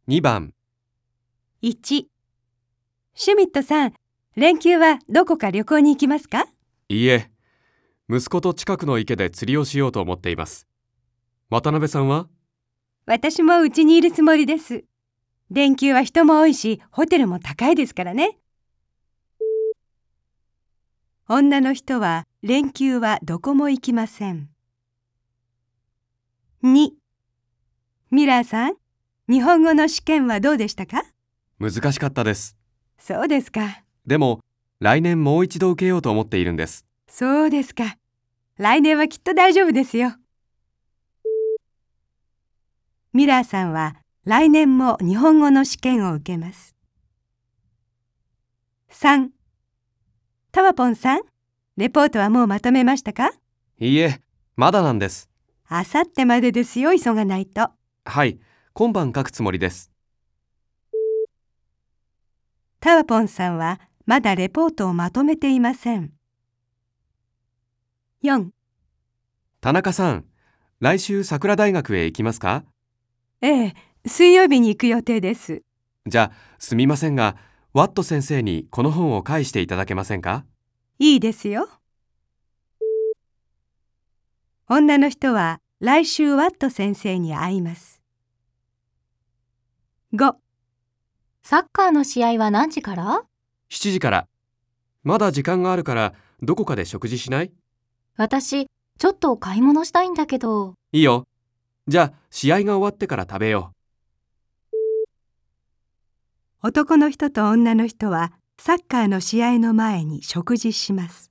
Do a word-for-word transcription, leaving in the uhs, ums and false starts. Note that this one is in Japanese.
にばん。 いち、シュミットさん、連休はどこか旅行に行きますか？ いいえ、息子と近くの池で釣りをしようと思っています。渡辺さんは？ 私もうちにいるつもりです。連休は人も多いし、ホテルも高いですからね。女の人は連休はどこも行きません。に、ミラーさん、日本語の試験はどうでしたか？ 難しかったです。 そうですか。 でも、来年もう一度受けようと思っているんです。 そうですか。来年はきっと大丈夫ですよ。ミラーさんは来年も日本語の試験を受けます。さん、タワポンさん、レポートはもうまとめましたか？ いいえ、まだなんです。 あさってまでですよ、急がないと。 はい、今晩書くつもりです。 タワポンさんはまだレポートをまとめていません。よん、 田中さん、来週桜大学へ行きますか？ ええ、水曜日に行く予定です。 じゃあ、すみませんが、ワット先生にこの本を返していただけませんか？ いいですよ。女の人は来週ワット先生に会います。ご、 サッカーの試合は何時から？ しちじから。まだ時間があるから、どこかで食事しない？ 私、ちょっと買い物したいんだけど。 いいよ。じゃあ、試合が終わってから食べよ男の人と女の人はサッカーの試合の前に食事します。